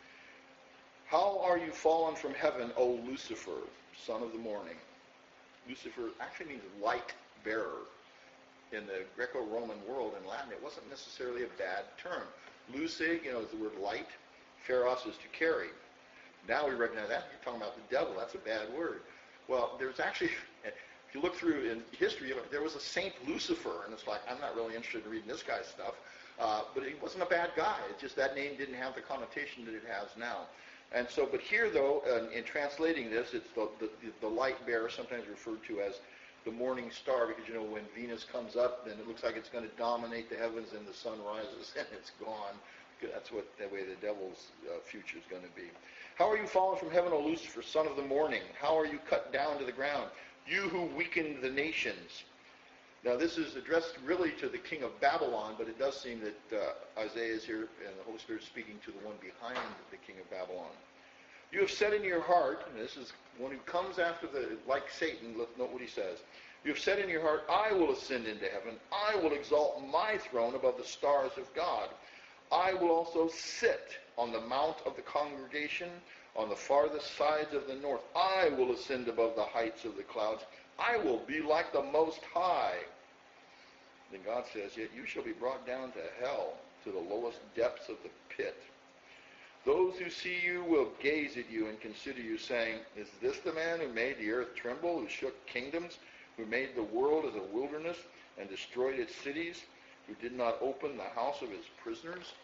"How are you fallen from heaven, O Lucifer, son of the morning?" Lucifer actually means light bearer. In the Greco-Roman world, in Latin, it wasn't necessarily a bad term. Luce, is the word light. Pharos is to carry. Now we recognize that. You're talking about the devil. That's a bad word. Well, there's actually, if you look through in history, there was a Saint Lucifer, and it's like, I'm not really interested in reading this guy's stuff, but he wasn't a bad guy. It's just that name didn't have the connotation that it has now. And so, but here, though, in translating this, it's the light bearer, sometimes referred to as the morning star, because when Venus comes up, then it looks like it's going to dominate the heavens, and the sun rises and it's gone. That's the way the devil's future is going to be. "How are you fallen from heaven, O Lucifer, son of the morning? How are you cut down to the ground, you who weakened the nations?" Now this is addressed really to the king of Babylon, but it does seem that Isaiah is here, and the Holy Spirit is speaking to the one behind the king of Babylon. "You have said in your heart," and this is one who comes after like Satan, note what he says. "You have said in your heart, I will ascend into heaven. I will exalt my throne above the stars of God. I will also sit on the mount of the congregation on the farthest sides of the north. I will ascend above the heights of the clouds. I will be like the Most High." Then God says, "Yet you shall be brought down to hell, to the lowest depths of the pit. Those who see you will gaze at you and consider you, saying, 'Is this the man who made the earth tremble, who shook kingdoms, who made the world as a wilderness and destroyed its cities, who did not open the house of his prisoners?'"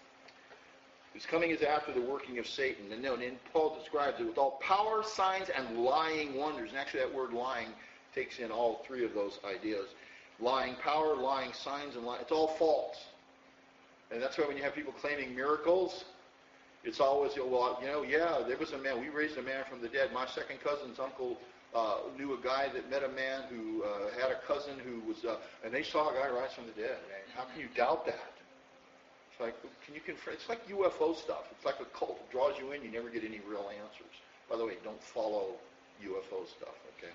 His coming is after the working of Satan. And Paul describes it with all power, signs, and lying wonders. And actually that word lying takes in all three of those ideas. Lying power, lying signs, and lying. It's all false. And that's why when you have people claiming miracles, it's always, there was a man, we raised a man from the dead. My second cousin's uncle knew a guy that met a man who had a cousin who was, and they saw a guy rise from the dead. Man, how can you doubt that? It's like, can you confront? It's like UFO stuff. It's like a cult. It draws you in. You never get any real answers. By the way, don't follow UFO stuff, okay?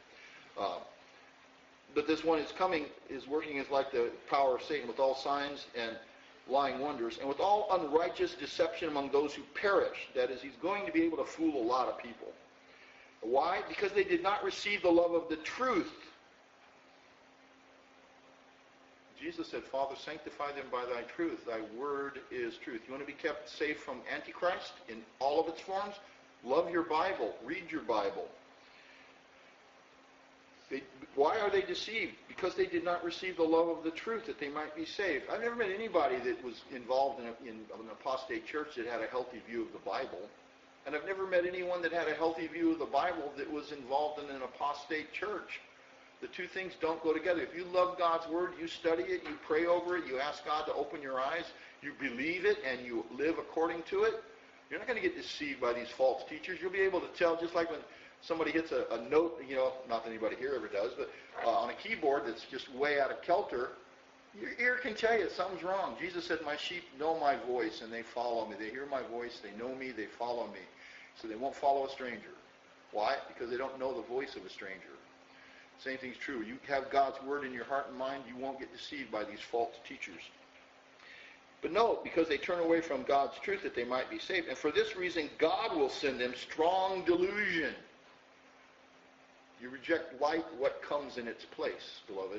But this one is working as like the power of Satan, with all signs and lying wonders, and with all unrighteous deception among those who perish. That is, he's going to be able to fool a lot of people. Why? Because they did not receive the love of the truth. Jesus said, "Father, sanctify them by thy truth. Thy word is truth." You want to be kept safe from Antichrist in all of its forms? Love your Bible. Read your Bible. Why are they deceived? Because they did not receive the love of the truth, that they might be saved. I've never met anybody that was involved in an apostate church that had a healthy view of the Bible. And I've never met anyone that had a healthy view of the Bible that was involved in an apostate church. The two things don't go together. If you love God's Word, you study it, you pray over it, you ask God to open your eyes, you believe it, and you live according to it, you're not going to get deceived by these false teachers. You'll be able to tell, just like when somebody hits a note, not that anybody here ever does, but on a keyboard that's just way out of kilter, your ear can tell you something's wrong. Jesus said, "My sheep know my voice, and they follow me. They hear my voice, they know me, they follow me." So they won't follow a stranger. Why? Because they don't know the voice of a stranger. Same thing's true. You have God's word in your heart and mind, you won't get deceived by these false teachers. But no, because they turn away from God's truth that they might be saved. And for this reason, God will send them strong delusion. You reject light, what comes in its place, beloved?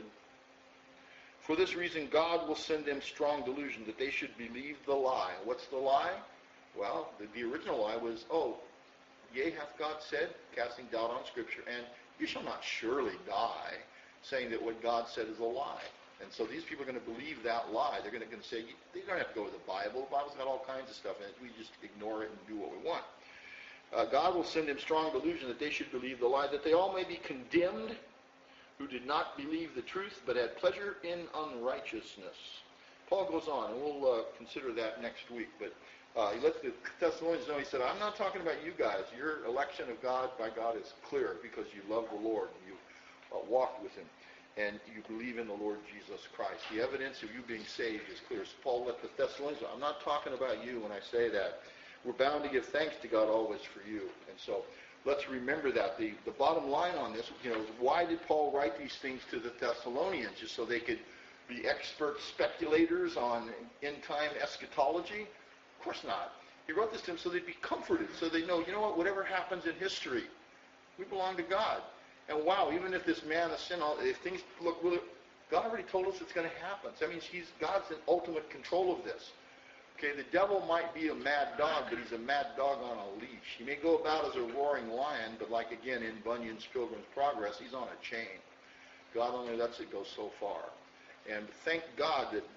For this reason, God will send them strong delusion, that they should believe the lie. What's the lie? Well, the original lie was, yea, hath God said, casting doubt on Scripture, and you shall not surely die, saying that what God said is a lie. And so these people are going to believe that lie. They're going to say, they don't have to go with the Bible. The Bible's got all kinds of stuff in it. We just ignore it and do what we want. God will send them strong delusion that they should believe the lie, that they all may be condemned who did not believe the truth, but had pleasure in unrighteousness. Paul goes on, and we'll consider that next week. But he lets the Thessalonians know, he said, I'm not talking about you guys. Your election of God by God is clear because you love the Lord. You walked with him. And you believe in the Lord Jesus Christ. The evidence of you being saved is clear. So Paul let the Thessalonians know, I'm not talking about you when I say that. We're bound to give thanks to God always for you. And so let's remember that. The bottom line on this, is why did Paul write these things to the Thessalonians? Just so they could be expert speculators on end-time eschatology? Of course not. He wrote this to them so they'd be comforted, so they know, whatever happens in history, we belong to God. And wow, even if this man of sin, if things look really, God already told us it's going to happen. So that means God's in ultimate control of this. Okay, the devil might be a mad dog, but he's a mad dog on a leash. He may go about as a roaring lion, but like again in Bunyan's Pilgrim's Progress, he's on a chain. God only lets it go so far. And thank God that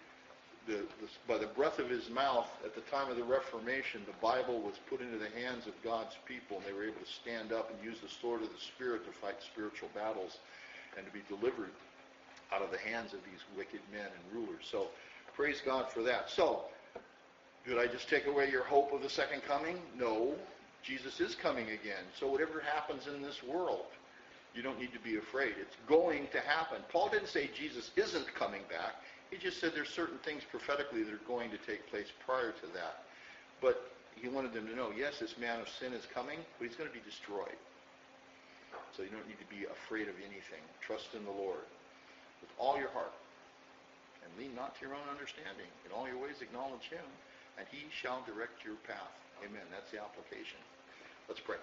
by the breath of his mouth, at the time of the Reformation, the Bible was put into the hands of God's people, and they were able to stand up and use the sword of the Spirit to fight spiritual battles and to be delivered out of the hands of these wicked men and rulers. So, praise God for that. So, did I just take away your hope of the second coming? No. Jesus is coming again. So whatever happens in this world, you don't need to be afraid. It's going to happen. Paul didn't say Jesus isn't coming back. He just said there's certain things prophetically that are going to take place prior to that. But he wanted them to know, yes, this man of sin is coming, but he's going to be destroyed. So you don't need to be afraid of anything. Trust in the Lord with all your heart. And lean not to your own understanding. In all your ways acknowledge him, and he shall direct your path. Amen. That's the application. Let's pray.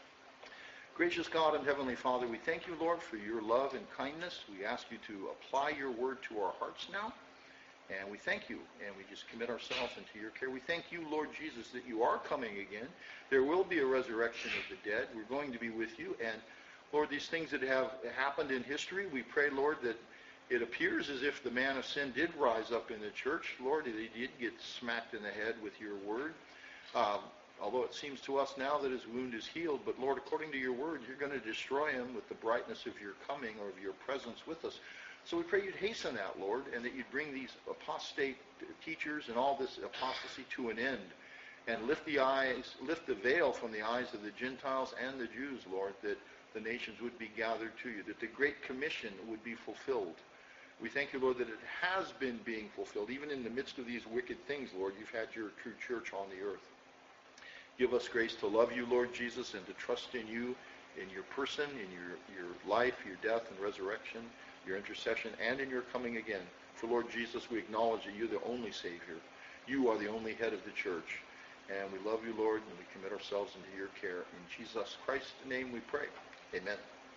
Gracious God and Heavenly Father, we thank you, Lord, for your love and kindness. We ask you to apply your word to our hearts now. And we thank you, and we just commit ourselves into your care. We thank you, Lord Jesus, that you are coming again. There will be a resurrection of the dead. We're going to be with you. And, Lord, these things that have happened in history, we pray, Lord, that it appears as if the man of sin did rise up in the church. Lord, he did get smacked in the head with your word. Although it seems to us now that his wound is healed, but Lord, according to your word, you're going to destroy him with the brightness of your coming or of your presence with us. So we pray you'd hasten that, Lord, and that you'd bring these apostate teachers and all this apostasy to an end, and lift the veil from the eyes of the Gentiles and the Jews, Lord, that the nations would be gathered to you, that the Great Commission would be fulfilled. We thank you, Lord, that it has been being fulfilled. Even in the midst of these wicked things, Lord, you've had your true church on the earth. Give us grace to love you, Lord Jesus, and to trust in you, in your person, in your life, your death and resurrection, your intercession, and in your coming again. For, Lord Jesus, we acknowledge that you're the only Savior. You are the only head of the church. And we love you, Lord, and we commit ourselves into your care. In Jesus Christ's name we pray. Amen.